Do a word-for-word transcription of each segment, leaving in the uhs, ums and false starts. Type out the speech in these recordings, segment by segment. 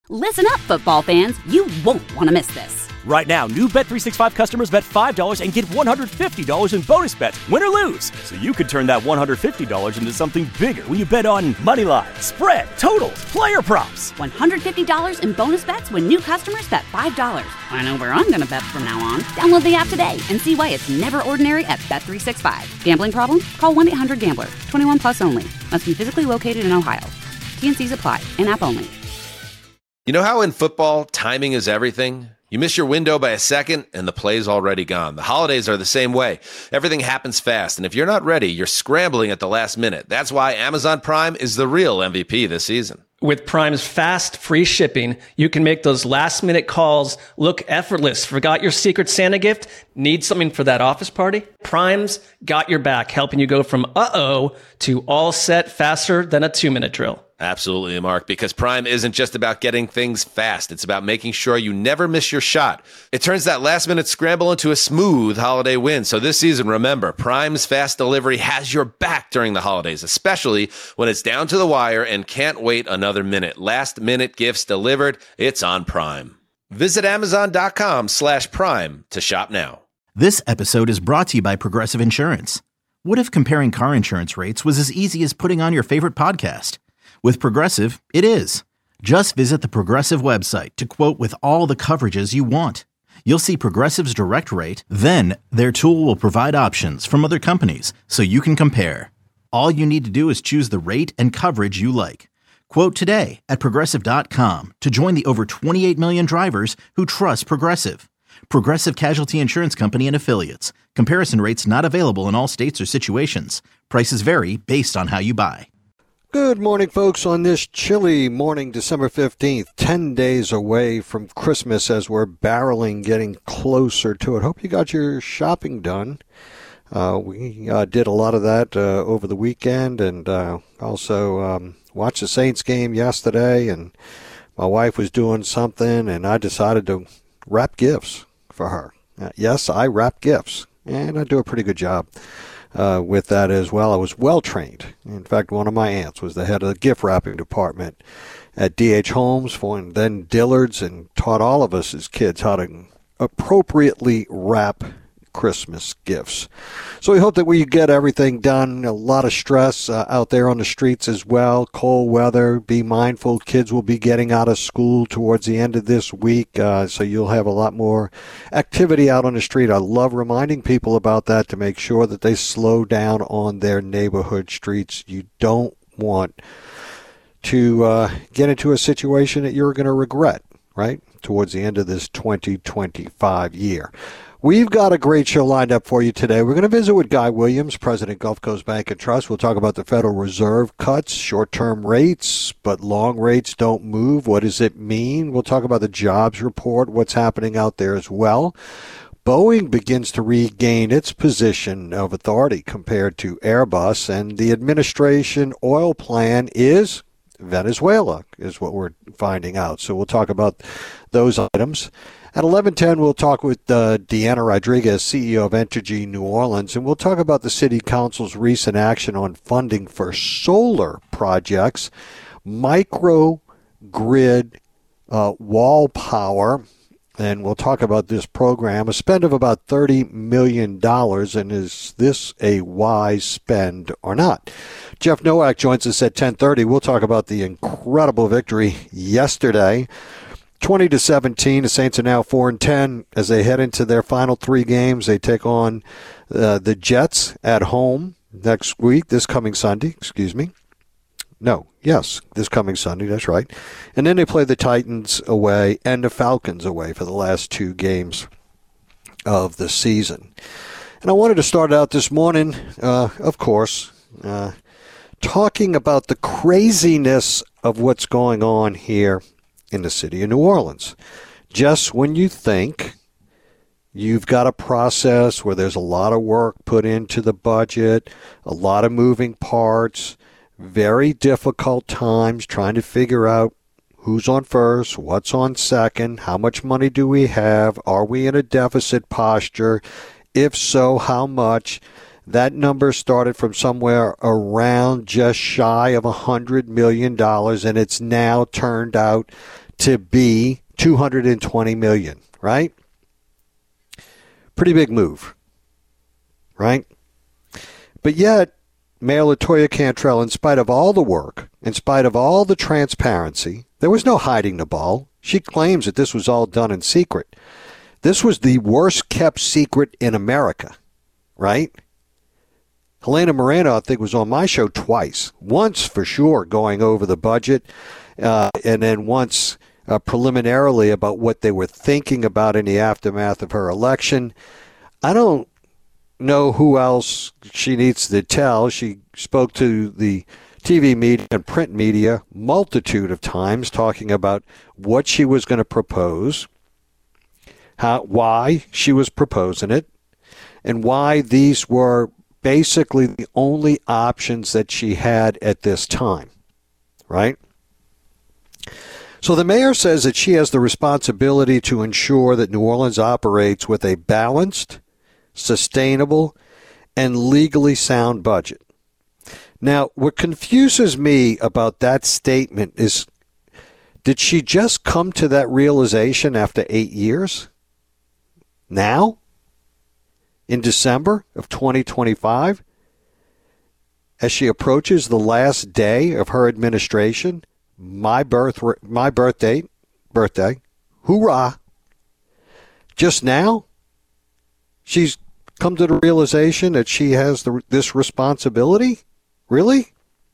Listen up, football fans. You won't want to miss this. Right now, new Bet three sixty-five customers bet five dollars and get one hundred fifty dollars in bonus bets, win or lose. So you could turn that one hundred fifty dollars into something bigger when you bet on money line, spread, totals, player props. one hundred fifty dollars in bonus bets when new customers bet five dollars. I know where I'm going to bet from now on. Download the app today and see why it's never ordinary at Bet three sixty-five. Gambling problem? Call one eight hundred gambler. twenty-one plus only. Must be physically located in Ohio. T N Cs apply. In-app only. You know how in football, timing is everything? You miss your window by a second, and the play's already gone. The holidays are the same way. Everything happens fast, and if you're not ready, you're scrambling at the last minute. That's why Amazon Prime is the real M V P this season. With Prime's fast, free shipping, you can make those last-minute calls look effortless. Forgot your Secret Santa gift? Need something for that office party? Prime's got your back, helping you go from uh-oh to all set faster than a two-minute drill. Absolutely, Mark, because Prime isn't just about getting things fast. It's about making sure you never miss your shot. It turns that last-minute scramble into a smooth holiday win. So this season, remember, Prime's fast delivery has your back during the holidays, especially when it's down to the wire and can't wait another minute. Last-minute gifts delivered, it's on Prime. Visit Amazon.com slash Prime to shop now. This episode is brought to you by Progressive Insurance. What if comparing car insurance rates was as easy as putting on your favorite podcast? With Progressive, it is. Just visit the Progressive website to quote with all the coverages you want. You'll see Progressive's direct rate, then their tool will provide options from other companies so you can compare. All you need to do is choose the rate and coverage you like. Quote today at Progressive dot com to join the over twenty-eight million drivers who trust Progressive. Progressive Casualty Insurance Company and Affiliates. Comparison rates not available in all states or situations. Prices vary based on how you buy. Good morning, folks, on this chilly morning, December fifteenth, ten days away from Christmas as we're barreling, getting closer to it. Hope you got your shopping done. Uh, we uh, did a lot of that uh, over the weekend, and uh, also um, watched the Saints game yesterday, and my wife was doing something, and I decided to wrap gifts for her. Uh, yes, I wrap gifts, and I do a pretty good job. Uh, with that as well. I was well trained. In fact, one of my aunts was the head of the gift wrapping department at D H Holmes, for and then Dillard's, and taught all of us as kids how to appropriately wrap Christmas gifts. So we hope that we get everything done. A lot of stress uh, out there on the streets as well. Cold weather. Be mindful. Kids will be getting out of school towards the end of this week, uh, so you'll have a lot more activity out on the street. I love reminding people about that to make sure that they slow down on their neighborhood streets. You don't want to uh, get into a situation that you're going to regret, right, towards the end of this twenty twenty-five year. We've got a great show lined up for you today. We're going to visit with Guy Williams, President, Gulf Coast Bank and Trust. We'll talk about the Federal Reserve cuts, short-term rates, but long rates don't move. What does it mean? We'll talk about the jobs report, what's happening out there as well. Boeing begins to regain its position of authority compared to Airbus, and the administration oil plan is Venezuela, is what we're finding out. So we'll talk about those items. At eleven ten, we'll talk with uh, Deanna Rodriguez, C E O of Entergy New Orleans, and we'll talk about the City Council's recent action on funding for solar projects, microgrid uh, wall power, and we'll talk about this program, a spend of about thirty million dollars, and is this a wise spend or not? Jeff Nowak joins us at ten thirty. We'll talk about the incredible victory yesterday. twenty to seventeen, the Saints are now four and ten as they head into their final three games. They take on uh, the Jets at home next week, this coming Sunday, excuse me. No, yes, this coming Sunday, that's right. And then they play the Titans away and the Falcons away for the last two games of the season. And I wanted to start out this morning, uh, of course, uh, talking about the craziness of what's going on here in the city of New Orleans. Just when you think you've got a process where there's a lot of work put into the budget, a lot of moving parts, very difficult times trying to figure out who's on first, what's on second, how much money do we have, are we in a deficit posture, if so, how much. That number started from somewhere around just shy of one hundred million dollars, and it's now turned out to be two hundred twenty million dollars, right? Pretty big move, right? But yet, Mayor LaToya Cantrell, in spite of all the work, in spite of all the transparency, there was no hiding the ball. She claims that this was all done in secret. This was the worst kept secret in America, right? Helena Moreno, I think, was on my show twice. Once, for sure, going over the budget, uh, and then once uh, preliminarily about what they were thinking about in the aftermath of her election. I don't know who else she needs to tell. She spoke to the T V media and print media multitude of times talking about what she was going to propose, how, why she was proposing it, and why these were basically the only options that she had at this time, right? So the mayor says that she has the responsibility to ensure that New Orleans operates with a balanced, sustainable, and legally sound budget. Now, what confuses me about that statement is, did she just come to that realization after eight years? Now? In December of twenty twenty-five? As she approaches the last day of her administration, my birth, my birthday, birthday, hoorah! Just now, she's come to the realization that she has the, this responsibility? Really?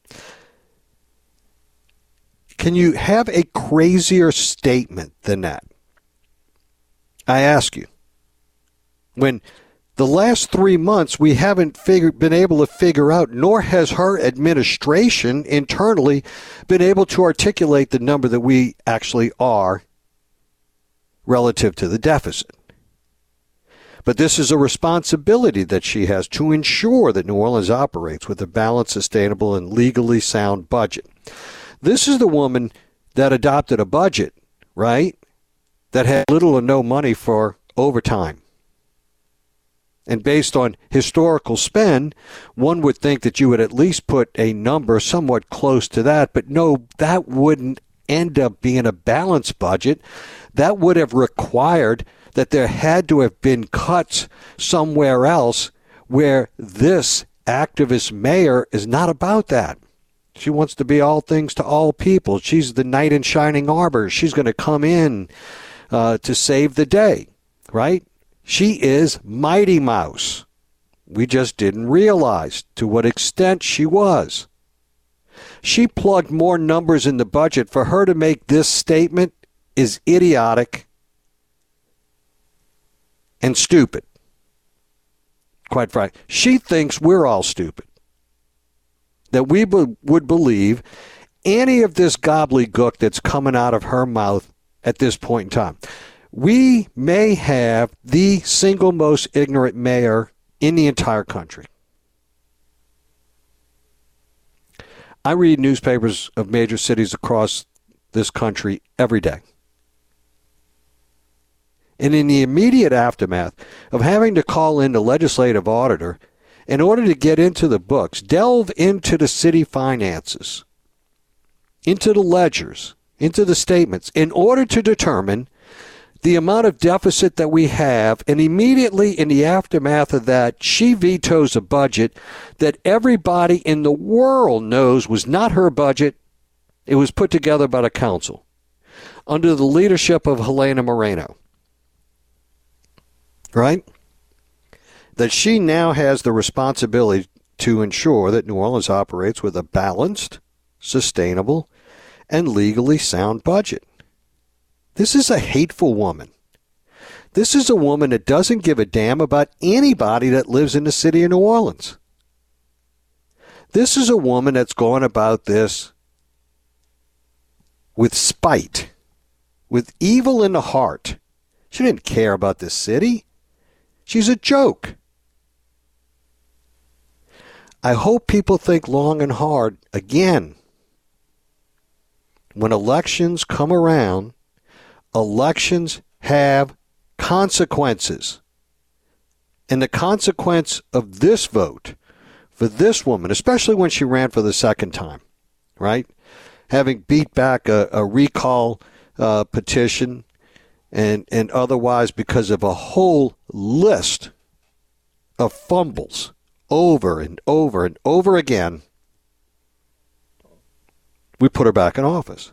Can you have a crazier statement than that? I ask you. When the last three months we haven't figured, been able to figure out, nor has her administration internally been able to articulate the number that we actually are relative to the deficit. But this is a responsibility that she has to ensure that New Orleans operates with a balanced, sustainable, and legally sound budget. This is the woman that adopted a budget, right, that had little or no money for overtime. And based on historical spend, one would think that you would at least put a number somewhat close to that. But no, that wouldn't end up being a balanced budget. That would have required that there had to have been cuts somewhere else, where this activist mayor is not about that. She wants to be all things to all people. She's the knight in shining armor. She's going to come in uh, to save the day, right? She is Mighty Mouse. We just didn't realize to what extent she was. She plugged more numbers in the budget. For her to make this statement is idiotic and stupid. Quite frankly, she thinks we're all stupid. That we be- would believe any of this gobbledygook that's coming out of her mouth at this point in time. We may have the single most ignorant mayor in the entire country. I read newspapers of major cities across this country every day. And in the immediate aftermath of having to call in the legislative auditor in order to get into the books, delve into the city finances, into the ledgers, into the statements, in order to determine the amount of deficit that we have, and immediately in the aftermath of that, she vetoes a budget that everybody in the world knows was not her budget. It was put together by the council under the leadership of Helena Moreno. Right? That she now has the responsibility to ensure that New Orleans operates with a balanced, sustainable, and legally sound budget. This is a hateful woman. This is a woman that doesn't give a damn about anybody that lives in the city of New Orleans. This is a woman that's going about this with spite, with evil in the heart. She didn't care about this city. She's a joke. I hope people think long and hard again. When elections come around, elections have consequences. And the consequence of this vote for this woman, especially when she ran for the second time, right? Having beat back a, a recall uh, petition and, and otherwise because of a whole list of fumbles over and over and over again, we put her back in office.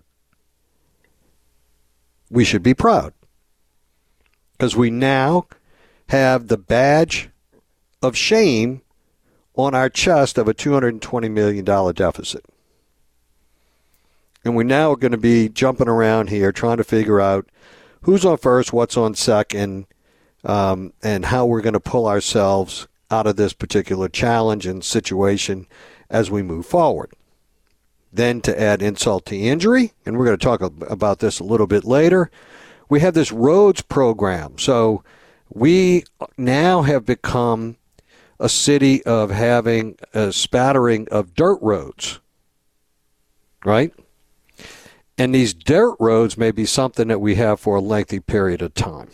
We should be proud because we now have the badge of shame on our chest of a two hundred twenty million dollars deficit. And we now are going to be jumping around here trying to figure out who's on first, what's on second, um, and how we're going to pull ourselves out of this particular challenge and situation as we move forward. Then to add insult to injury, and we're going to talk about this a little bit later, we have this roads program. So we now have become a city of having a spattering of dirt roads, right? And these dirt roads may be something that we have for a lengthy period of time.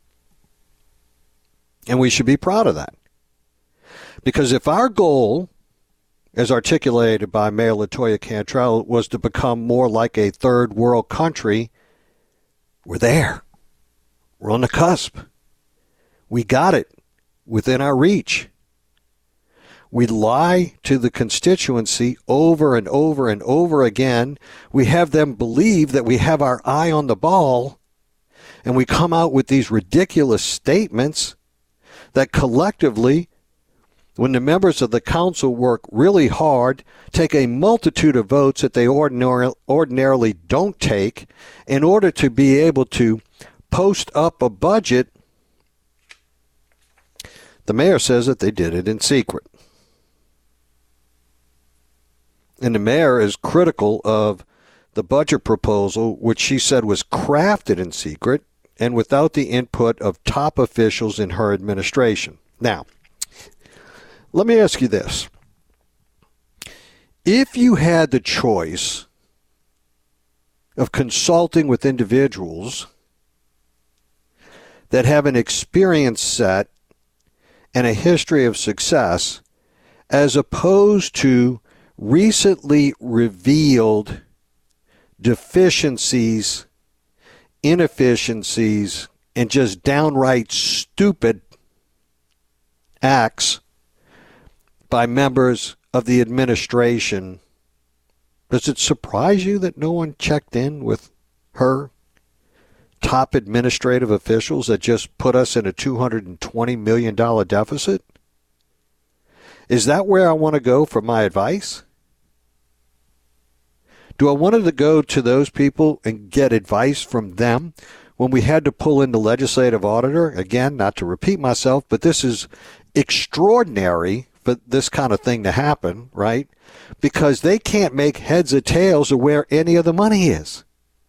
And we should be proud of that. Because if our goal, as articulated by Mayor LaToya Cantrell, was to become more like a third world country, we're there. We're on the cusp. We got it within our reach. We lie to the constituency over and over and over again. We have them believe that we have our eye on the ball, and we come out with these ridiculous statements that collectively, when the members of the council work really hard, take a multitude of votes that they ordinarily, ordinarily don't take in order to be able to post up a budget, the mayor says that they did it in secret. And the mayor is critical of the budget proposal, which she said was crafted in secret and without the input of top officials in her administration. Now, let me ask you this. If you had the choice of consulting with individuals that have an experience set and a history of success, as opposed to recently revealed deficiencies, inefficiencies, and just downright stupid acts by members of the administration, does it surprise you that no one checked in with her top administrative officials that just put us in a two hundred twenty million dollars deficit? Is that where I want to go for my advice? Do I want to go to those people and get advice from them when we had to pull in the legislative auditor? Again, not to repeat myself, but this is extraordinary for this kind of thing to happen, right? Because they can't make heads or tails of where any of the money is.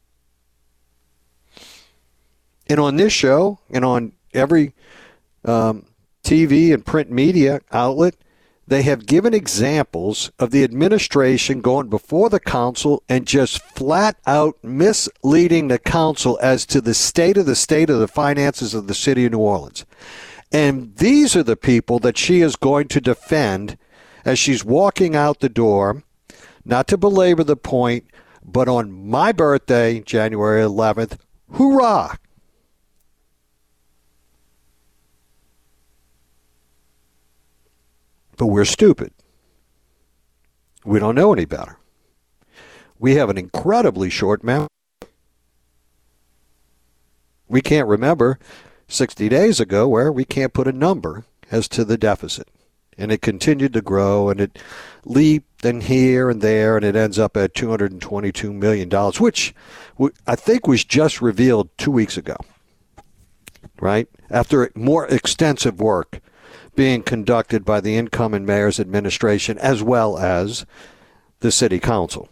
And on this show and on every um, T V and print media outlet, they have given examples of the administration going before the council and just flat out misleading the council as to the state of the state of the finances of the city of New Orleans. And these are the people that she is going to defend as she's walking out the door, not to belabor the point, but on my birthday, January eleventh, hoorah! But we're stupid. We don't know any better. We have an incredibly short memory. We can't remember sixty days ago where we can't put a number as to the deficit. And it continued to grow, and it leaped and here and there, and it ends up at two hundred twenty-two million dollars, which I think was just revealed two weeks ago, right? After more extensive work being conducted by the incoming mayor's administration as well as the city council.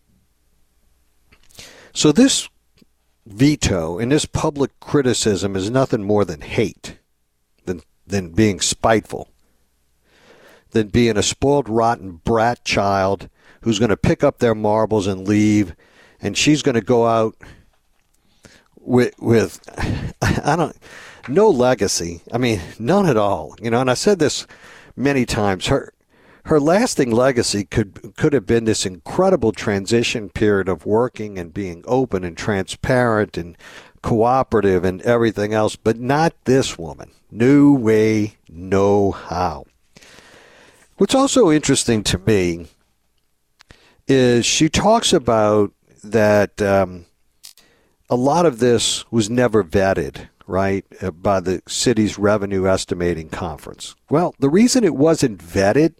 So this veto and this public criticism is nothing more than hate, than, than being spiteful, than being a spoiled, rotten brat child who's going to pick up their marbles and leave, and she's going to go out with, with I don't no legacy. I mean, none at all. You know, and I said this many times. Her her lasting legacy could could have been this incredible transition period of working and being open and transparent and cooperative and everything else, but not this woman. No way, no how. What's also interesting to me is she talks about that um, a lot of this was never vetted, right, by the city's revenue estimating conference. Well, the reason it wasn't vetted,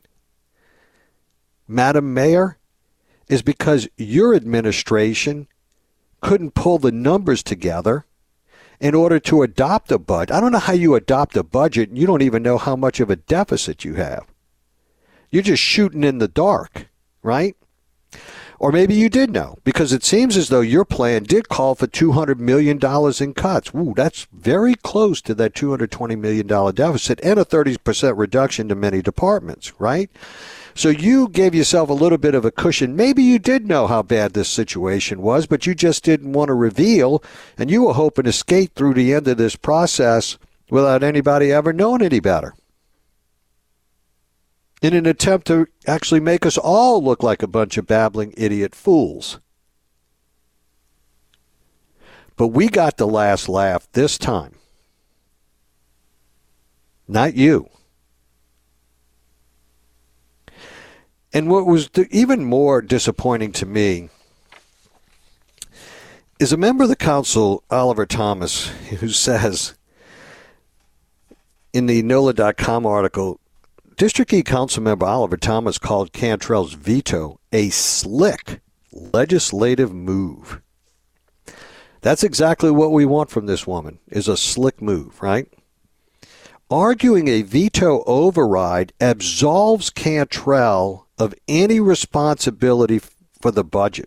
Madam Mayor, is because your administration couldn't pull the numbers together in order to adopt a budget. I don't know how you adopt a budget and you don't even know how much of a deficit you have. You're just shooting in the dark, right? Or maybe you did know, because it seems as though your plan did call for two hundred million dollars in cuts. Ooh, that's very close to that two hundred twenty million dollars deficit and a thirty percent reduction to many departments, right? So you gave yourself a little bit of a cushion. Maybe you did know how bad this situation was, but you just didn't want to reveal, and you were hoping to skate through the end of this process without anybody ever knowing any better, in an attempt to actually make us all look like a bunch of babbling idiot fools. But we got the last laugh this time. Not you. And what was even more disappointing to me is a member of the council, Oliver Thomas, who says in the N O L A dot com article, District E Council member Oliver Thomas called Cantrell's veto a slick legislative move. That's exactly what we want from this woman, is a slick move, right? Arguing a veto override absolves Cantrell of any responsibility for the budget.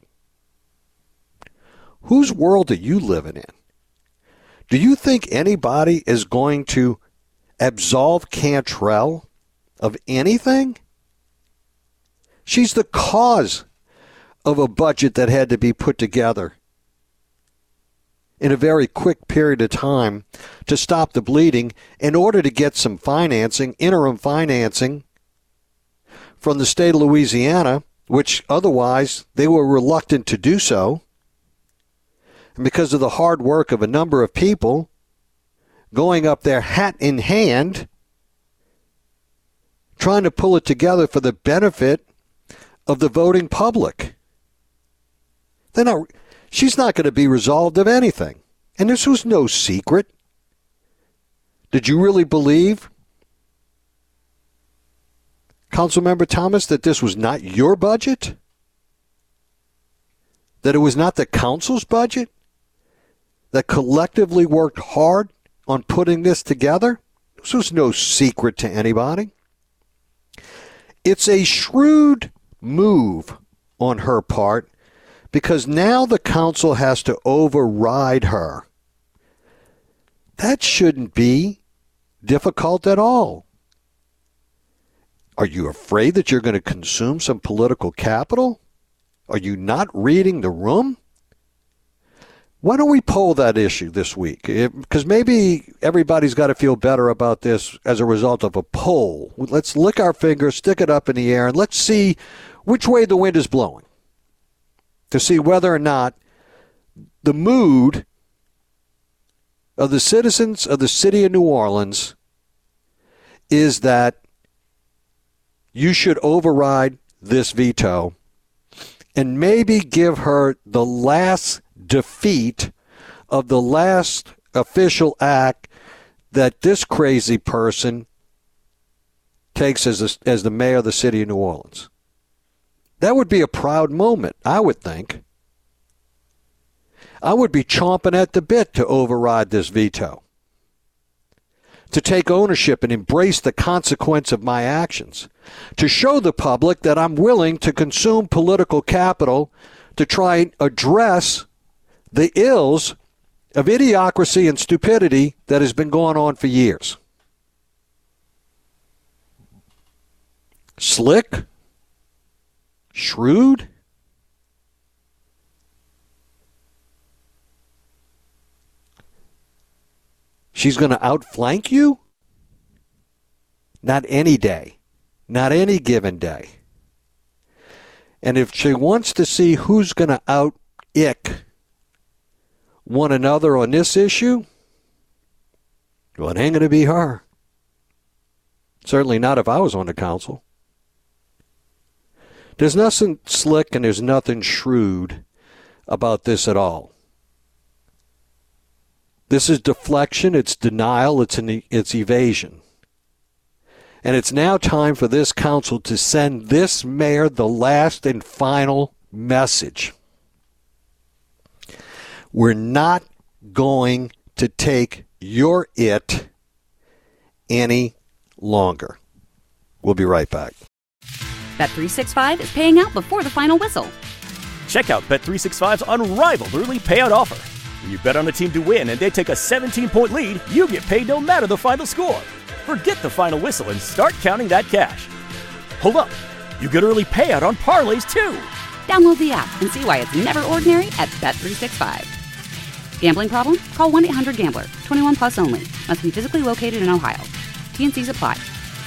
Whose world are you living in? Do you think anybody is going to absolve Cantrell of anything? She's the cause of a budget that had to be put together in a very quick period of time to stop the bleeding in order to get some financing, interim financing from the state of Louisiana, which otherwise they were reluctant to do so. And because of the hard work of a number of people going up there hat in hand, trying to pull it together for the benefit of the voting public. They're not, she's not going to be resolved of anything. And this was no secret. Did you really believe, Councilmember Thomas, that this was not your budget? That it was not the council's budget that collectively worked hard on putting this together? This was no secret to anybody. It's a shrewd move on her part because now the council has to override her. That shouldn't be difficult at all. Are you afraid that you're going to consume some political capital? Are you not reading the room? Why don't we poll that issue this week? Because maybe everybody's got to feel better about this as a result of a poll. Let's lick our fingers, stick it up in the air, and let's see which way the wind is blowing to see whether or not the mood of the citizens of the city of New Orleans is that you should override this veto and maybe give her the last defeat of the last official act that this crazy person takes as a, as the mayor of the city of New Orleans. That would be a proud moment, I would think. I would be chomping at the bit to override this veto, to take ownership and embrace the consequence of my actions, to show the public that I'm willing to consume political capital to try and address the ills of idiocracy and stupidity that has been going on for years. Slick? Shrewd? She's going to outflank you? Not any day. not any given day. And if she wants to see who's going to out-ick one another on this issue, well, it ain't going to be her. Certainly not if I was on the council. There's nothing slick and there's nothing shrewd about this at all. This is deflection, it's denial, it's an, it's evasion. And it's now time for this council to send this mayor the last and final message. We're not going to take your it any longer. We'll be right back. Bet three sixty-five is paying out before the final whistle. Check out Bet three sixty-five's unrivaled early payout offer. When you bet on a team to win and they take a seventeen-point lead, you get paid no matter the final score. Forget the final whistle and start counting that cash. Hold up. You get early payout on parlays, too. Download the app and see why it's never ordinary at Bet three sixty-five. Gambling problem? Call one eight hundred gambler. twenty-one plus only. Must be physically located in Ohio. T and C's apply.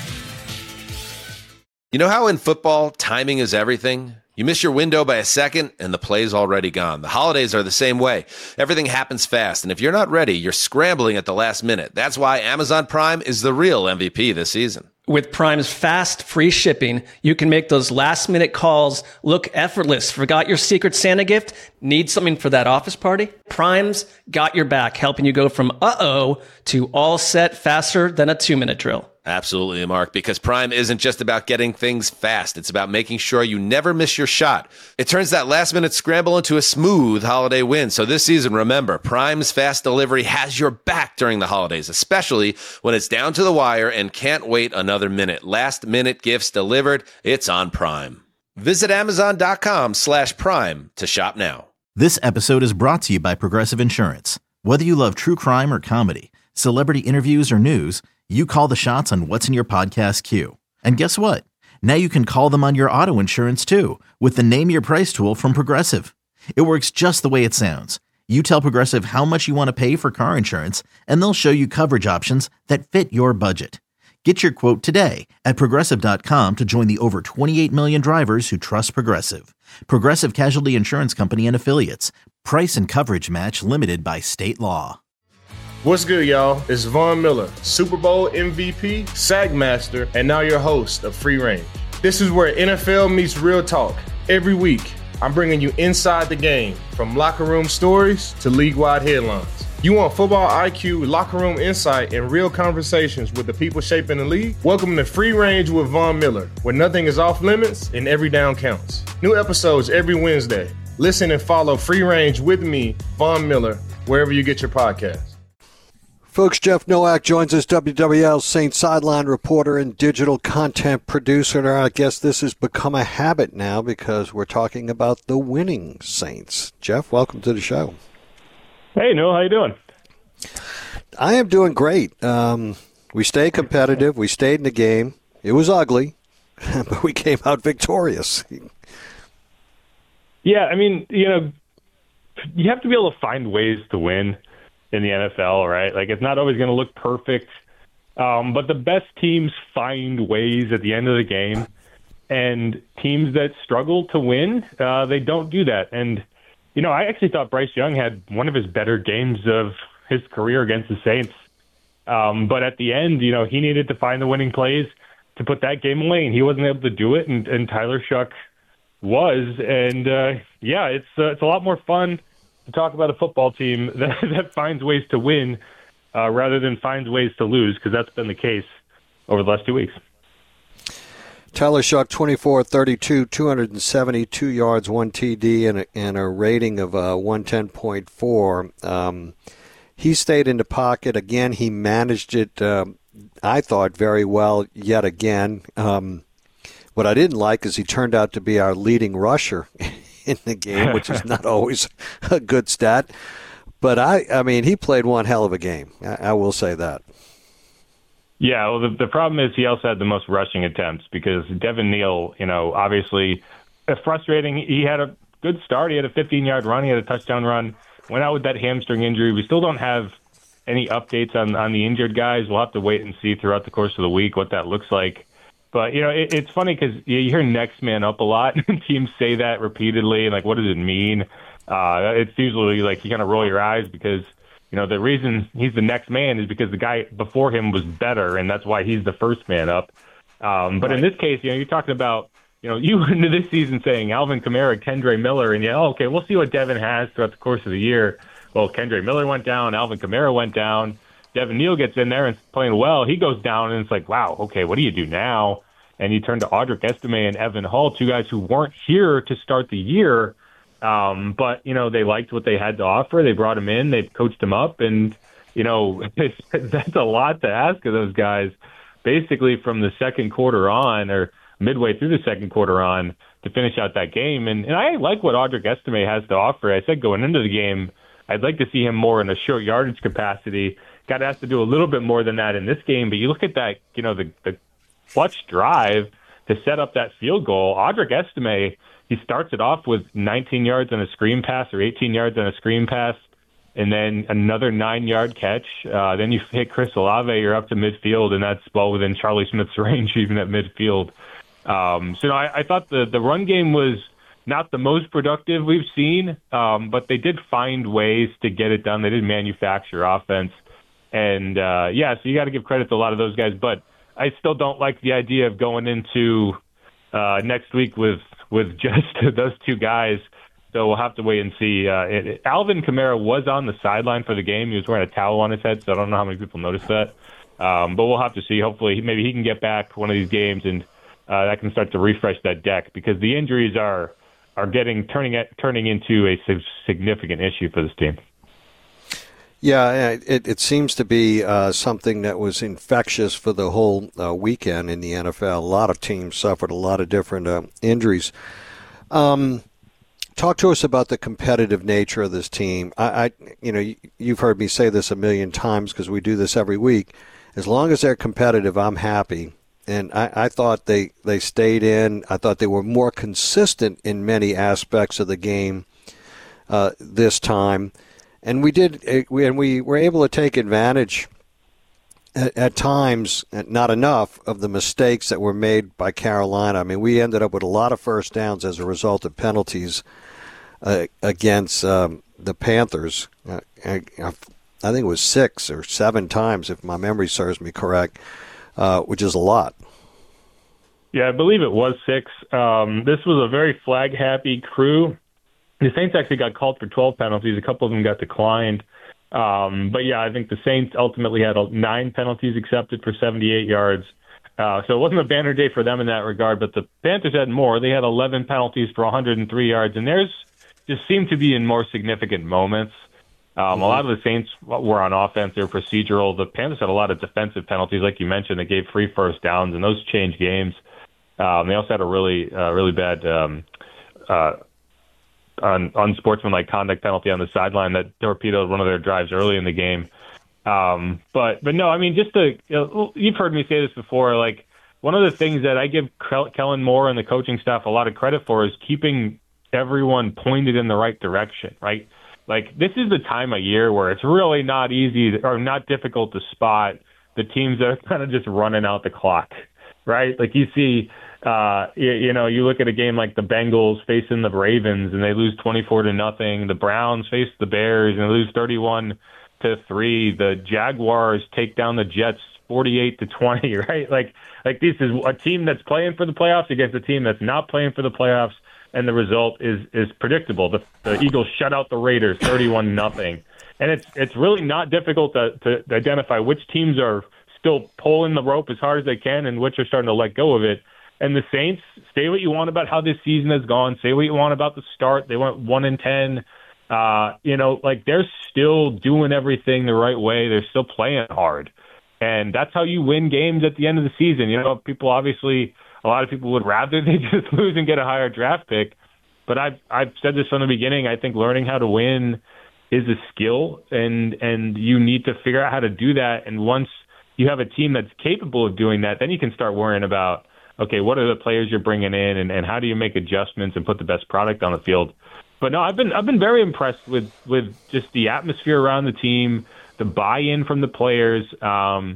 You know how in football, timing is everything? You miss your window by a second, and the play's already gone. The holidays are the same way. Everything happens fast, and if you're not ready, you're scrambling at the last minute. That's why Amazon Prime is the real M V P this season. With Prime's fast, free shipping, you can make those last-minute calls look effortless. Forgot your Secret Santa gift? Need something for that office party? Prime's got your back, helping you go from uh-oh to all set faster than a two-minute drill. Absolutely, Mark, because Prime isn't just about getting things fast. It's about making sure you never miss your shot. It turns that last-minute scramble into a smooth holiday win. So this season, remember, Prime's fast delivery has your back during the holidays, especially when it's down to the wire and can't wait another minute. Last-minute gifts delivered, it's on Prime. Visit Amazon.com slash Prime to shop now. This episode is brought to you by Progressive Insurance. Whether you love true crime or comedy, celebrity interviews or news, you call the shots on what's in your podcast queue. And guess what? Now you can call them on your auto insurance too with the Name Your Price tool from Progressive. It works just the way it sounds. You tell Progressive how much you want to pay for car insurance, and they'll show you coverage options that fit your budget. Get your quote today at Progressive dot com to join the over twenty-eight million drivers who trust Progressive. Progressive Casualty Insurance Company and Affiliates. Price and coverage match limited by state law. What's good, y'all? It's Von Miller, Super Bowl M V P, SAG Master, and now your host of Free Range. This is where N F L meets real talk. Every week, I'm bringing you inside the game, from locker room stories to league-wide headlines. You want football I Q, locker room insight, and real conversations with the people shaping the league? Welcome to Free Range with Von Miller, where nothing is off limits and every down counts. New episodes every Wednesday. Listen and follow Free Range with me, Von Miller, wherever you get your podcasts. Folks, Jeff Nowak joins us, W W L Saints sideline reporter and digital content producer. And I guess this has become a habit now because we're talking about the winning Saints. Jeff, welcome to the show. Hey, Noah, how you doing? I am doing great. Um, we stayed competitive. We stayed in the game. It was ugly, but we came out victorious. Yeah, I mean, you know, you have to be able to find ways to win in the N F L, right? Like, it's not always going to look perfect, um, but the best teams find ways at the end of the game, and teams that struggle to win, uh, they don't do that. And, you know, I actually thought Bryce Young had one of his better games of his career against the Saints, um, but at the end, you know, he needed to find the winning plays to put that game away, and he wasn't able to do it, and, and Tyler Shuck was. And, uh, yeah, it's, uh, it's a lot more fun to talk about a football team that, that finds ways to win uh, rather than finds ways to lose, because that's been the case over the last two weeks. Tyler Shuck, twenty-four thirty-two, two hundred seventy-two yards, one T D, and a, and a rating of uh, one ten point four. Um, he stayed in the pocket. Again, he managed it, uh, I thought, very well yet again. Um, what I didn't like is he turned out to be our leading rusher in the game, which is not always a good stat. But, I, I mean, he played one hell of a game. I, I will say that. Yeah, well, the, the problem is he also had the most rushing attempts because Devin Neal, you know, obviously it's frustrating. He had a good start. He had a fifteen-yard run. He had a touchdown run. Went out with that hamstring injury. We still don't have any updates on, on the injured guys. We'll have to wait and see throughout the course of the week what that looks like. But, you know, it, it's funny because you hear next man up a lot. Teams say that repeatedly. And, like, what does it mean? Uh, it's usually, like, you kind of roll your eyes because, you know, the reason he's the next man is because the guy before him was better, and that's why he's the first man up. Um, but right. in this case, you know, you're talking about, you know, you into this season saying Alvin Kamara, Kendre Miller, and, yeah, oh, okay, we'll see what Devin has throughout the course of the year. Well, Kendre Miller went down. Alvin Kamara went down. Devin Neal gets in there and playing well. He goes down, and it's like, wow, okay, what do you do now? And you turn to Audric Estime and Evan Hull, two guys who weren't here to start the year, um, but, you know, they liked what they had to offer. They brought him in. They coached him up, and, you know, that's a lot to ask of those guys, basically from the second quarter on or midway through the second quarter on to finish out that game. And, and I like what Audric Estime has to offer. I said going into the game, I'd like to see him more in a short yardage capacity. Got to have to do a little bit more than that in this game. But you look at that, you know, the, the clutch drive to set up that field goal. Audric Estime, he starts it off with nineteen yards on a screen pass or eighteen yards on a screen pass, and then another nine-yard catch. Uh, then you hit Chris Olave, you're up to midfield, and that's well within Charlie Smith's range, even at midfield. Um, so I, I thought the, the run game was not the most productive we've seen, um, but they did find ways to get it done. They did manufacture offense. And, uh, yeah, so you got to give credit to a lot of those guys. But I still don't like the idea of going into uh, next week with, with just those two guys. So we'll have to wait and see. Uh, it, Alvin Kamara was on the sideline for the game. He was wearing a towel on his head, so I don't know how many people noticed that. Um, but we'll have to see. Hopefully maybe he can get back one of these games, and uh, that can start to refresh that deck, because the injuries are are getting turning it, turning into a significant issue for this team. Yeah, it, it seems to be uh, something that was infectious for the whole uh, weekend in the N F L. A lot of teams suffered a lot of different uh, injuries. Um, talk to us about the competitive nature of this team. I, I you know, you've heard me say this a million times because we do this every week. As long as they're competitive, I'm happy. And I, I thought they, they stayed in. I thought they were more consistent in many aspects of the game uh, this time. And we did, and we were able to take advantage at, at times, not enough, of the mistakes that were made by Carolina. I mean, we ended up with a lot of first downs as a result of penalties uh, against um, the Panthers. Uh, I, I think it was six or seven times, if my memory serves me correct, uh, which is a lot. Yeah, I believe it was six. Um, this was a very flag-happy crew. The Saints actually got called for twelve penalties. A couple of them got declined. Um, but, yeah, I think the Saints ultimately had nine penalties accepted for seventy-eight yards. Uh, so it wasn't a banner day for them in that regard. But the Panthers had more. They had eleven penalties for one hundred three yards. And theirs just seemed to be in more significant moments. Um, mm-hmm. A lot of the Saints were on offense. They were procedural. The Panthers had a lot of defensive penalties, like you mentioned. They gave free first downs, and those changed games. Um, they also had a really, uh, really bad um, uh, un- unsportsmanlike conduct penalty on the sideline that torpedoed one of their drives early in the game. Um, but, but no, I mean, just to, you know, you've heard me say this before, like, one of the things that I give Kellen Moore and the coaching staff a lot of credit for is keeping everyone pointed in the right direction, right? Like, this is the time of year where it's really not easy or not difficult to spot the teams that are kind of just running out the clock, right? Like, you see, uh, you, you know, you look at a game like the Bengals facing the Ravens and they lose twenty-four to nothing. The Browns face the Bears and they lose thirty-one to three. The Jaguars take down the Jets forty-eight to twenty, right? Like, like this is a team that's playing for the playoffs against a team that's not playing for the playoffs. And the result is is predictable. The, the Eagles shut out the Raiders thirty-one nothing. And it's it's really not difficult to, to identify which teams are still pulling the rope as hard as they can and which are starting to let go of it. And the Saints, say what you want about how this season has gone. Say what you want about the start. They went one and ten. Uh, you know, like, they're still doing everything the right way. They're still playing hard. And that's how you win games at the end of the season. You know, people obviously – a lot of people would rather they just lose and get a higher draft pick. But I've, I've said this from the beginning. I think learning how to win is a skill, and, and you need to figure out how to do that. And once you have a team that's capable of doing that, then you can start worrying about, okay, what are the players you're bringing in, and, and how do you make adjustments and put the best product on the field? But no, I've been I've been very impressed with, with just the atmosphere around the team, the buy-in from the players. Um,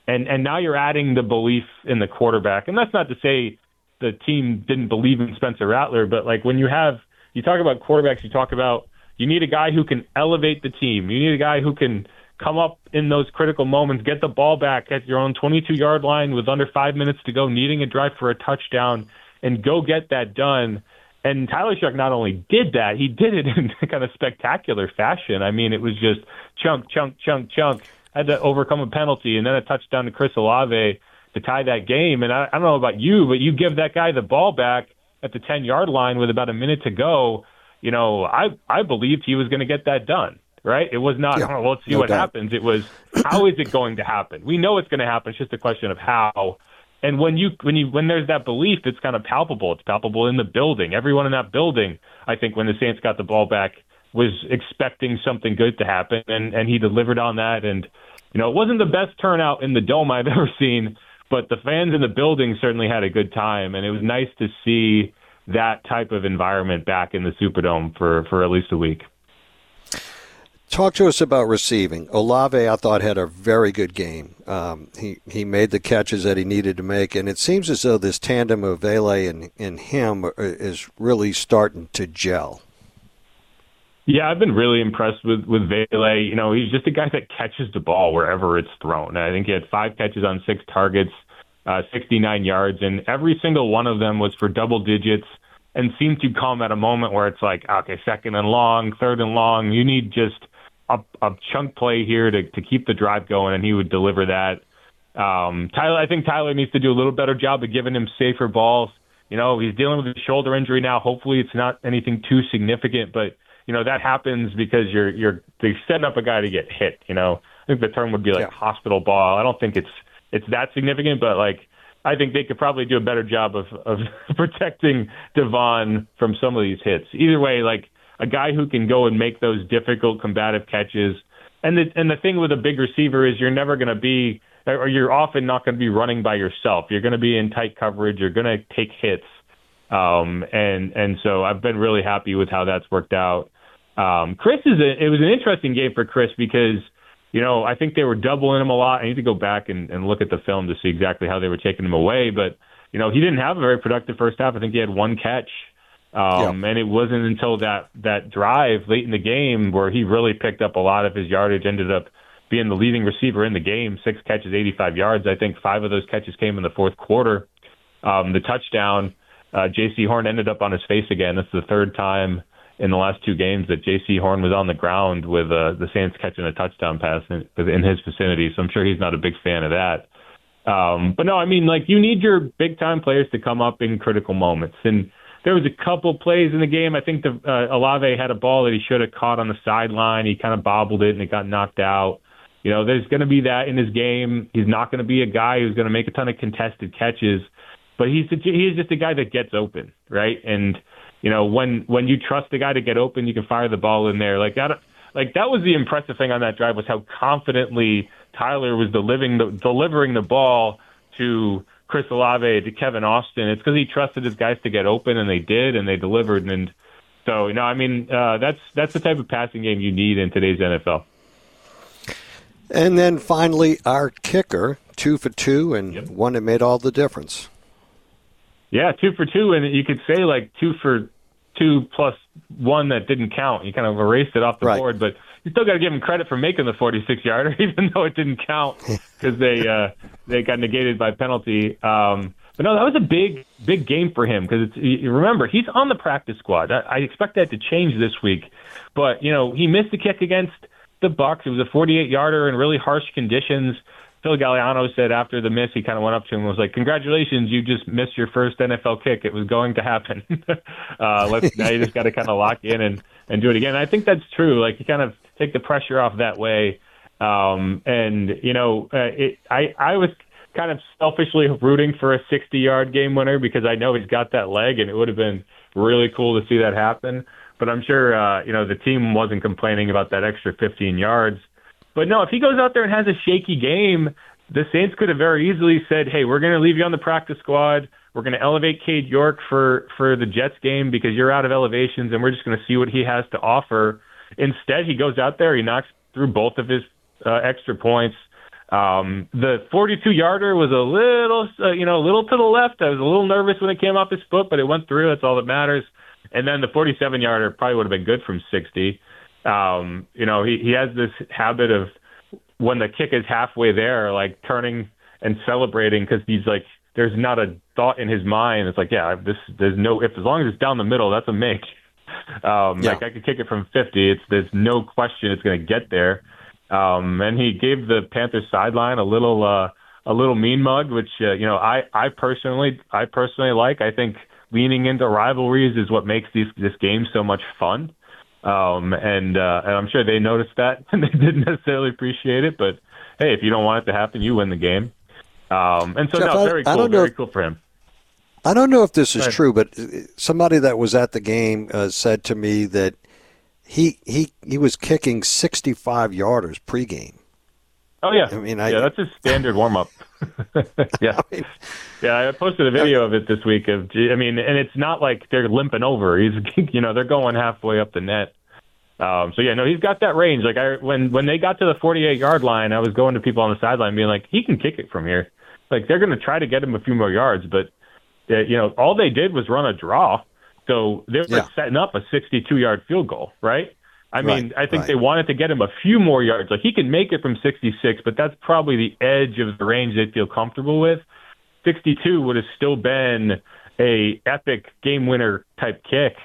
And and now you're adding the belief in the quarterback. And that's not to say the team didn't believe in Spencer Rattler, but like when you have, you talk about quarterbacks, you talk about you need a guy who can elevate the team. You need a guy who can come up in those critical moments, get the ball back at your own twenty-two-yard line with under five minutes to go, needing a drive for a touchdown, and go get that done. And Tyler Shough not only did that, he did it in kind of spectacular fashion. I mean, it was just chunk, chunk, chunk, chunk. Had to overcome a penalty, and then a touchdown to Chris Olave to tie that game. And I, I don't know about you, but you give that guy the ball back at the ten-yard line with about a minute to go, you know, I, I believed he was going to get that done, right? It was not, yeah, oh, well, let's see no what doubt. happens. It was, how is it going to happen? We know it's going to happen. It's just a question of how. And when you when you when there's that belief, it's kind of palpable. It's palpable in the building. Everyone in that building, I think, when the Saints got the ball back, was expecting something good to happen, and, and he delivered on that. And, you know, it wasn't the best turnout in the Dome I've ever seen, but the fans in the building certainly had a good time, and it was nice to see that type of environment back in the Superdome for, for at least a week. Talk to us about receiving. Olave, I thought, had a very good game. Um, he, he made the catches that he needed to make, and it seems as though this tandem of Vele and, and him is really starting to gel. Yeah, I've been really impressed with, with Vele. You know, he's just a guy that catches the ball wherever it's thrown. I think he had five catches on six targets, uh, sixty-nine yards, and every single one of them was for double digits and seemed to come at a moment where it's like, okay, second and long, third and long, you need just a, a chunk play here to, to keep the drive going, and he would deliver that. Um, Tyler, I think Tyler needs to do a little better job of giving him safer balls. You know, he's dealing with a shoulder injury now. Hopefully it's not anything too significant, but you know, that happens because you're you're they're setting up a guy to get hit. You know, I think the term would be like yeah. hospital ball. I don't think it's it's that significant, but like I think they could probably do a better job of of protecting Devon from some of these hits. Either way, like a guy who can go and make those difficult combative catches. And the and the thing with a big receiver is you're never going to be, or you're often not going to be running by yourself. You're going to be in tight coverage. You're going to take hits. Um, and and so I've been really happy with how that's worked out. Um, Chris is a, it was an interesting game for Chris because, you know, I think they were doubling him a lot. I need to go back and, and look at the film to see exactly how they were taking him away. But, you know, he didn't have a very productive first half. I think he had one catch. Um, yeah. And it wasn't until that, that drive late in the game where he really picked up a lot of his yardage, ended up being the leading receiver in the game, six catches, eighty-five yards. I think five of those catches came in the fourth quarter. Um, the touchdown, uh, J C Horn ended up on his face again. That's the third time in the last two games that J C Horn was on the ground with uh, the Saints catching a touchdown pass in, in his vicinity. So I'm sure he's not a big fan of that. Um, but no, I mean, like, you need your big-time players to come up in critical moments. And there was a couple plays in the game. I think the uh, Olave had a ball that he should have caught on the sideline. He kind of bobbled it, and it got knocked out. You know, there's going to be that in his game. He's not going to be a guy who's going to make a ton of contested catches, but he's a, he is just a guy that gets open, right? And you know, when when you trust the guy to get open, you can fire the ball in there. Like that, like that was the impressive thing on that drive, was how confidently Tyler was delivering the, delivering the ball to Chris Olave, to Kevin Austin. It's because he trusted his guys to get open, and they did, and they delivered. And so, you know, I mean, uh, that's that's the type of passing game you need in today's N F L. And then finally, our kicker, two for two, and yep. one that made all the difference. Yeah, two for two, and you could say like two for two plus one that didn't count. You kind of erased it off the right. board, but you still got to give him credit for making the forty-six yarder, even though it didn't count because they uh, they got negated by penalty. Um, but no, that was a big, big game for him because it's. You remember, he's on the practice squad. I, I expect that to change this week, but you know, he missed the kick against the Bucs. It was a forty-eight yarder in really harsh conditions. Phil Galliano said after the miss, he kind of went up to him and was like, "Congratulations, you just missed your first N F L kick. It was going to happen. uh, let's now you just got to kind of lock in and, and do it again." And I think that's true. Like, you kind of take the pressure off that way. Um, and you know, uh, it, I I was kind of selfishly rooting for a sixty-yard game winner because I know he's got that leg, and it would have been really cool to see that happen. But I'm sure uh, you know the team wasn't complaining about that extra fifteen yards. But no, if he goes out there and has a shaky game, the Saints could have very easily said, "Hey, we're going to leave you on the practice squad. We're going to elevate Cade York for, for the Jets game because you're out of elevations, and we're just going to see what he has to offer." Instead, he goes out there, he knocks through both of his uh, extra points, Um, the forty-two yarder was a little, uh, you know, a little to the left. I was a little nervous when it came off his foot, but it went through. That's all that matters. And then the forty-seven yarder probably would have been good from sixty. Um, you know, he, he has this habit of when the kick is halfway there, like turning and celebrating because he's like, there's not a thought in his mind. It's like, yeah, this, there's no, if as long as it's down the middle, that's a make. Um, yeah. Like I could kick it from fifty. It's, there's no question it's going to get there. Um, and he gave the Panthers sideline a little, uh, a little mean mug, which, uh, you know, I, I personally, I personally like. I think leaning into rivalries is what makes these, this game so much fun. Um, and, uh, and I'm sure they noticed that and they didn't necessarily appreciate it, but hey, if you don't want it to happen, you win the game. Um, and so Jeff, no, very I, cool, I very if, cool for him. I don't know if this is true, but somebody that was at the game uh, said to me that he, he, he was kicking sixty-five yarders pregame. Oh yeah. I mean, yeah, I, that's his standard warm up. yeah. I mean, yeah. I posted a video of it this week of, I mean, and it's not like they're limping over. He's, you know, they're going halfway up the net. Um, so yeah, no, he's got that range. Like I, when, when they got to the forty-eight yard line, I was going to people on the sideline being like, he can kick it from here. Like they're going to try to get him a few more yards, but uh, you know, all they did was run a draw. So they were yeah. setting up a sixty-two yard field goal, right? I mean, right, I think right. they wanted to get him a few more yards. Like he can make it from sixty-six, but that's probably the edge of the range they feel comfortable with. sixty-two would have still been a epic game winner type kick.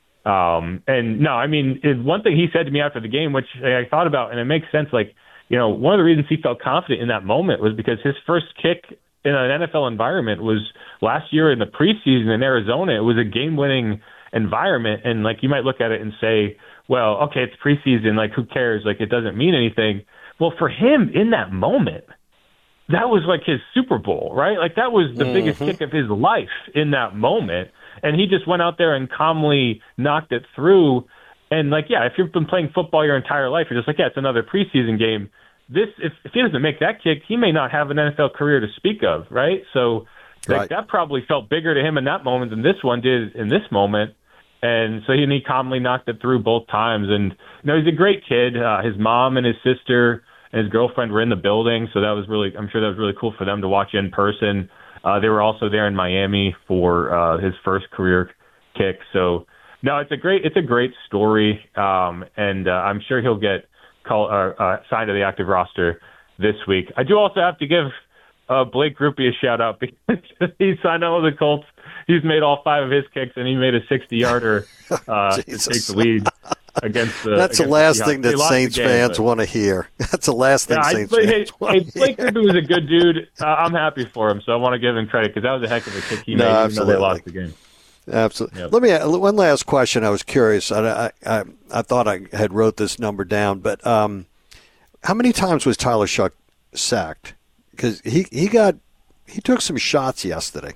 Um, and no, I mean, it, one thing he said to me after the game, which I thought about, and it makes sense. Like, you know, one of the reasons he felt confident in that moment was because his first kick in an N F L environment was last year in the preseason in Arizona. It was a game winning environment. And like, you might look at it and say, well, okay, it's preseason. Like, who cares? Like, it doesn't mean anything. Well, for him in that moment, that was like his Super Bowl, right? Like, that was the mm-hmm. biggest kick of his life in that moment. And he just went out there and calmly knocked it through. And, like, yeah, if you've been playing football your entire life, you're just like, yeah, it's another preseason game. This, if, if he doesn't make that kick, he may not have an N F L career to speak of, right? So like, right. that probably felt bigger to him in that moment than this one did in this moment. And so he, and he calmly knocked it through both times. And, you know, he's a great kid. Uh, his mom and his sister and his girlfriend were in the building, so that was really, I'm sure that was really cool for them to watch in person. Uh, they were also there in Miami for uh, his first career kick. So, no, it's a great, it's a great story, um, and uh, I'm sure he'll get call, uh, uh, signed to the active roster this week. I do also have to give uh, Blake Grupe a shout out because he signed on with the Colts. He's made all five of his kicks, and he made a sixty-yarder uh, to take the lead against the. That's against the last the thing that Saints game, fans but, want to hear. That's the last thing yeah, Saints I, fans hey, want hey, to hear. Blake Grupe was a good dude. Uh, I'm happy for him, so I want to give him credit because that was a heck of a kick he no, made, even absolutely. though they lost the game. Absolutely. Yep. Let me uh, one last question. I was curious. I, I, I, I thought I had wrote this number down, but um, how many times was Tyler Shough sacked? Because he, he got he took some shots yesterday.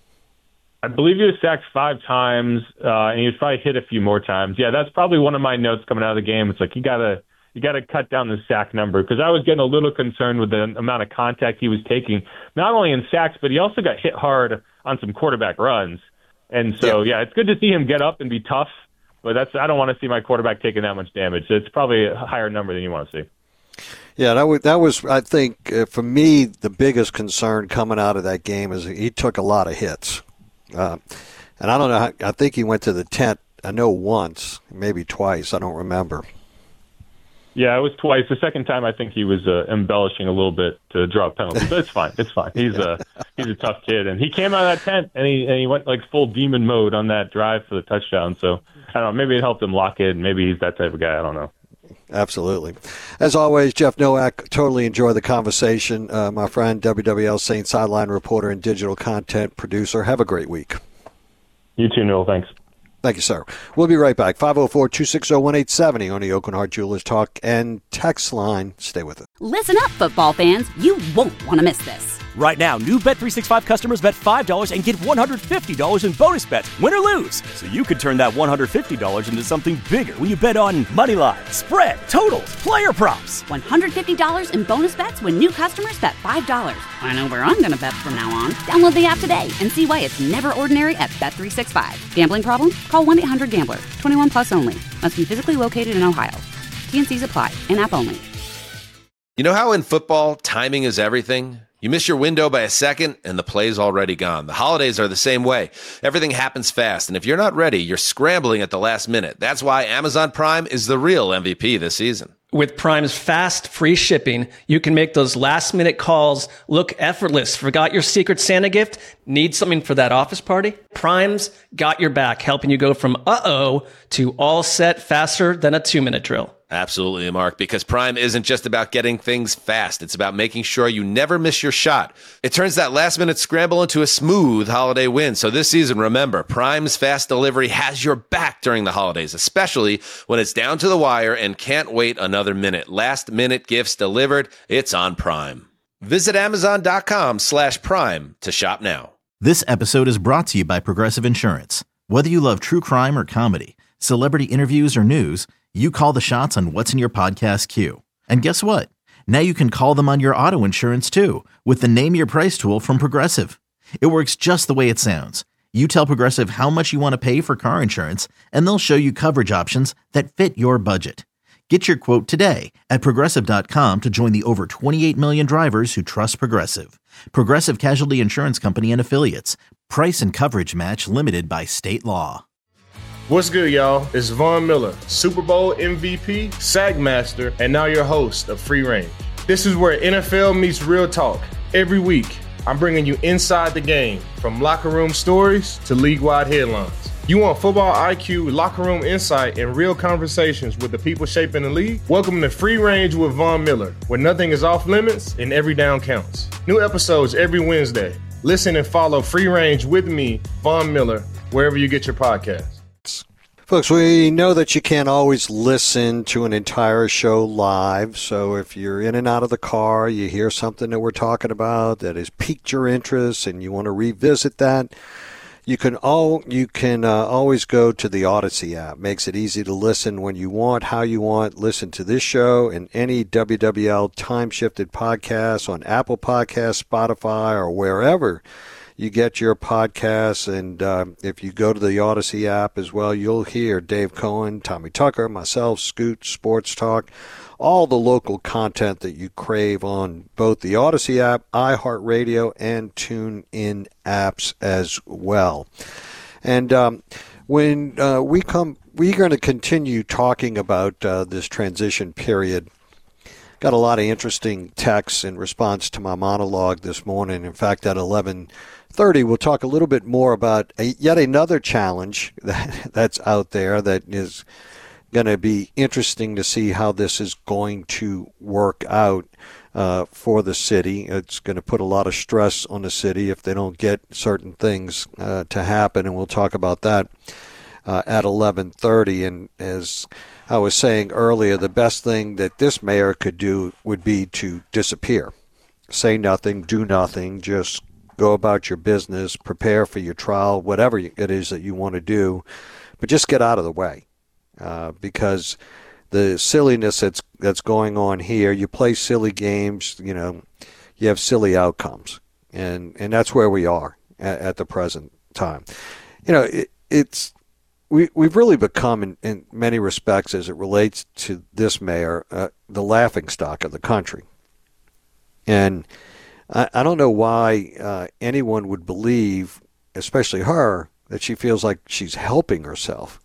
I believe he was sacked five times, uh, and he was probably hit a few more times. Yeah, that's probably one of my notes coming out of the game. It's like you gotta you gotta cut down the sack number because I was getting a little concerned with the amount of contact he was taking, not only in sacks, but he also got hit hard on some quarterback runs. And so, yeah, yeah it's good to see him get up and be tough, but that's I don't want to see my quarterback taking that much damage. So it's probably a higher number than you want to see. Yeah, that was, that was I think, uh, for me, the biggest concern coming out of that game is he took a lot of hits. Uh, and I don't know, how, I think he went to the tent, I know once, maybe twice, I don't remember. Yeah, it was twice. The second time, I think he was uh, embellishing a little bit to draw a penalty, but it's fine. It's fine. He's a he's a tough kid, and he came out of that tent and he and he went like full demon mode on that drive for the touchdown. So I don't know. Maybe it helped him lock in. Maybe he's that type of guy. I don't know. Absolutely. As always, Jeff Nowak, totally enjoy the conversation. Uh, my friend, W W L Saints sideline reporter and digital content producer. Have a great week. You too, Noel. Thanks. Thank you, sir. We'll be right back. five oh four, two six oh, one eight seven oh on the Oakland Heart Jewelers Talk and text line. Stay with us. Listen up, football fans. You won't want to miss this. Right now, new Bet three sixty-five customers bet five dollars and get one hundred fifty dollars in bonus bets, win or lose. So you could turn that one hundred fifty dollars into something bigger when you bet on money line, spread, totals, player props. one hundred fifty dollars in bonus bets when new customers bet five dollars. I know where I'm going to bet from now on. Download the app today and see why it's never ordinary at Bet three sixty-five. Gambling problem? Call one eight hundred gambler. twenty-one plus only. Must be physically located in Ohio. T and C's apply. In-app only. You know how in football, timing is everything? You miss your window by a second, and the play's already gone. The holidays are the same way. Everything happens fast, and if you're not ready, you're scrambling at the last minute. That's why Amazon Prime is the real M V P this season. With Prime's fast, free shipping, you can make those last-minute calls look effortless. Forgot your Secret Santa gift? Need something for that office party? Prime's got your back, helping you go from uh-oh to all set faster than a two-minute drill. Absolutely, Mark, because Prime isn't just about getting things fast. It's about making sure you never miss your shot. It turns that last-minute scramble into a smooth holiday win. So this season, remember, Prime's fast delivery has your back during the holidays, especially when it's down to the wire and can't wait another minute. Last-minute gifts delivered, it's on Prime. Visit Amazon.com slash Prime to shop now. This episode is brought to you by Progressive Insurance. Whether you love true crime or comedy, celebrity interviews or news, you call the shots on what's in your podcast queue. And guess what? Now you can call them on your auto insurance too with the Name Your Price tool from Progressive. It works just the way it sounds. You tell Progressive how much you want to pay for car insurance, and they'll show you coverage options that fit your budget. Get your quote today at Progressive dot com to join the over twenty-eight million drivers who trust Progressive. Progressive Casualty Insurance Company and Affiliates. Price and coverage match limited by state law. What's good, y'all? It's Von Miller, Super Bowl M V P, Sack Master, and now your host of Free Range. This is where N F L meets real talk. Every week, I'm bringing you inside the game, from locker room stories to league-wide headlines. You want football I Q, locker room insight, and real conversations with the people shaping the league? Welcome to Free Range with Von Miller, where nothing is off limits and every down counts. New episodes every Wednesday. Listen and follow Free Range with me, Von Miller, wherever you get your podcasts. Folks, we know that you can't always listen to an entire show live, so if you're in and out of the car, you hear something that we're talking about that has piqued your interest and you want to revisit that, you can all you can uh, always go to the Odyssey app. Makes it easy to listen when you want, how you want. Listen to this show and any W W L time-shifted podcasts on Apple Podcasts, Spotify, or wherever you get your podcasts. And uh, if you go to the Odyssey app as well, you'll hear Dave Cohen, Tommy Tucker, myself, Scoot, Sports Talk, all the local content that you crave on both the Odyssey app, iHeartRadio, and TuneIn apps as well. And um, when uh, we come, we're going to continue talking about uh, this transition period. Got a lot of interesting texts in response to my monologue this morning. In fact, at eleven thirty, we'll talk a little bit more about a, yet another challenge that, that's out there that is going to be interesting to see how this is going to work out uh, for the city. It's going to put a lot of stress on the city if they don't get certain things uh, to happen, and we'll talk about that uh, at eleven thirty. And as I was saying earlier, the best thing that this mayor could do would be to disappear. Say nothing, do nothing, just go about your business, prepare for your trial, whatever it is that you want to do, but just get out of the way. Uh, because the silliness that's that's going on here, you play silly games, you know, you have silly outcomes. And and that's where we are at, at the present time. You know, it, it's we, we've really become, in, in many respects, as it relates to this mayor, uh, the laughingstock of the country. And I, I don't know why uh, anyone would believe, especially her, that she feels like she's helping herself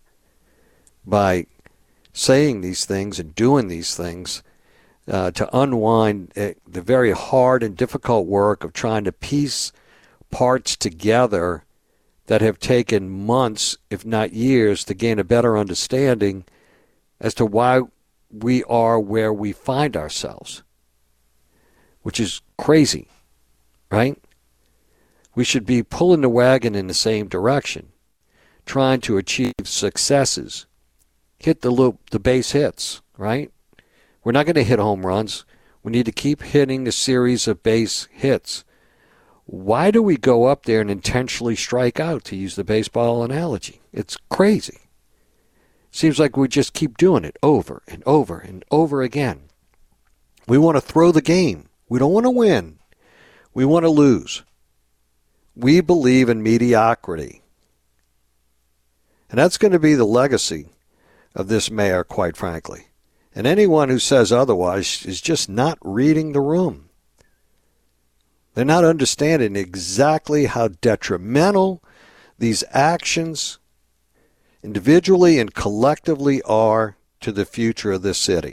by saying these things and doing these things uh, to unwind uh, the very hard and difficult work of trying to piece parts together that have taken months, if not years, to gain a better understanding as to why we are where we find ourselves, which is crazy, right? We should be pulling the wagon in the same direction, trying to achieve successes, hit the loop, the base hits, right? We're not going to hit home runs. We need to keep hitting a series of base hits. Why do we go up there and intentionally strike out, to use the baseball analogy? It's crazy. Seems like we just keep doing it over and over and over again. We want to throw the game. We don't want to win. We want to lose. We believe in mediocrity. And that's going to be the legacy of this mayor, quite frankly. And anyone who says otherwise is just not reading the room. They're not understanding exactly how detrimental these actions individually and collectively are to the future of this city.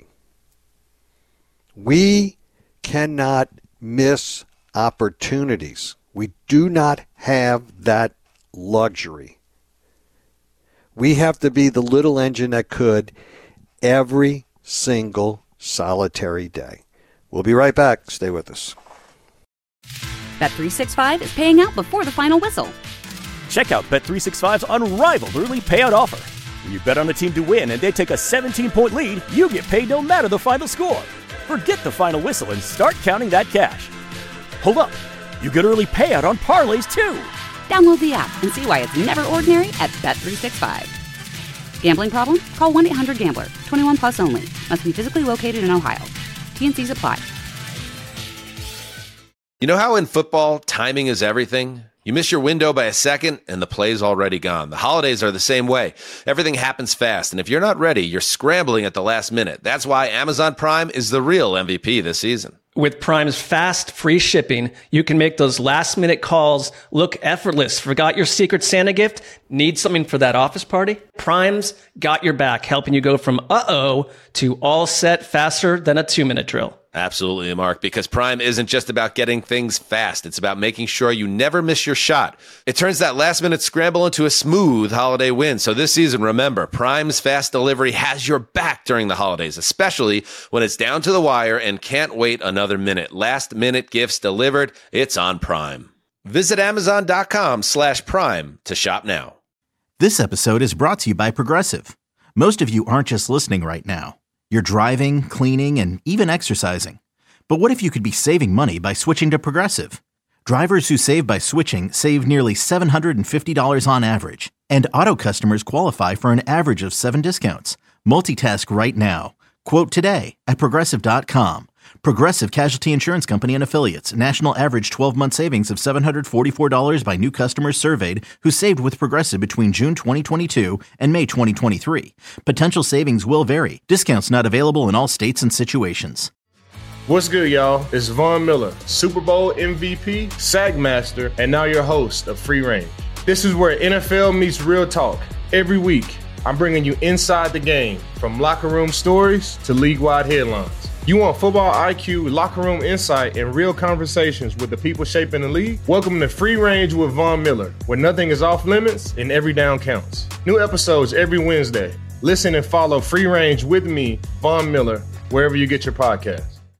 We cannot miss opportunities. We do not have that luxury. We have to be the little engine that could every single solitary day. We'll be right back. Stay with us. Bet three sixty-five is paying out before the final whistle. Check out Bet three sixty-five's unrivaled early payout offer. When you bet on a team to win and they take a seventeen-point lead, you get paid no matter the final score. Forget the final whistle and start counting that cash. Hold up. You get early payout on parlays, too. Download the app and see why it's never ordinary at Bet three sixty-five. Gambling problem? Call one eight hundred gambler. twenty-one plus only. Must be physically located in Ohio. T and C's apply. You know how in football, timing is everything? You miss your window by a second, and the play's already gone. The holidays are the same way. Everything happens fast, and if you're not ready, you're scrambling at the last minute. That's why Amazon Prime is the real M V P this season. With Prime's fast, free shipping, you can make those last-minute calls look effortless. Forgot your Secret Santa gift? Need something for that office party? Prime's got your back, helping you go from uh-oh to all set faster than a two-minute drill. Absolutely, Mark, because Prime isn't just about getting things fast. It's about making sure you never miss your shot. It turns that last-minute scramble into a smooth holiday win. So this season, remember, Prime's fast delivery has your back during the holidays, especially when it's down to the wire and can't wait another minute. Last-minute gifts delivered, it's on Prime. Visit Amazon.com slash Prime to shop now. This episode is brought to you by Progressive. Most of you aren't just listening right now. You're driving, cleaning, and even exercising. But what if you could be saving money by switching to Progressive? Drivers who save by switching save nearly seven hundred fifty dollars on average. And auto customers qualify for an average of seven discounts. Multitask right now. Quote today at Progressive dot com. Progressive Casualty Insurance Company and Affiliates. National average twelve-month savings of seven hundred forty-four dollars by new customers surveyed who saved with Progressive between June twenty twenty-two and May twenty twenty-three. Potential savings will vary. Discounts not available in all states and situations. What's good, y'all? It's Von Miller, Super Bowl M V P, Sack Master, and now your host of Free Range. This is where N F L meets real talk. Every week, I'm bringing you inside the game, from locker room stories to league-wide headlines. You want football I Q, locker room insight, and real conversations with the people shaping the league? Welcome to Free Range with Von Miller, where nothing is off limits and every down counts. New episodes every Wednesday. Listen and follow Free Range with me, Von Miller, wherever you get your podcasts.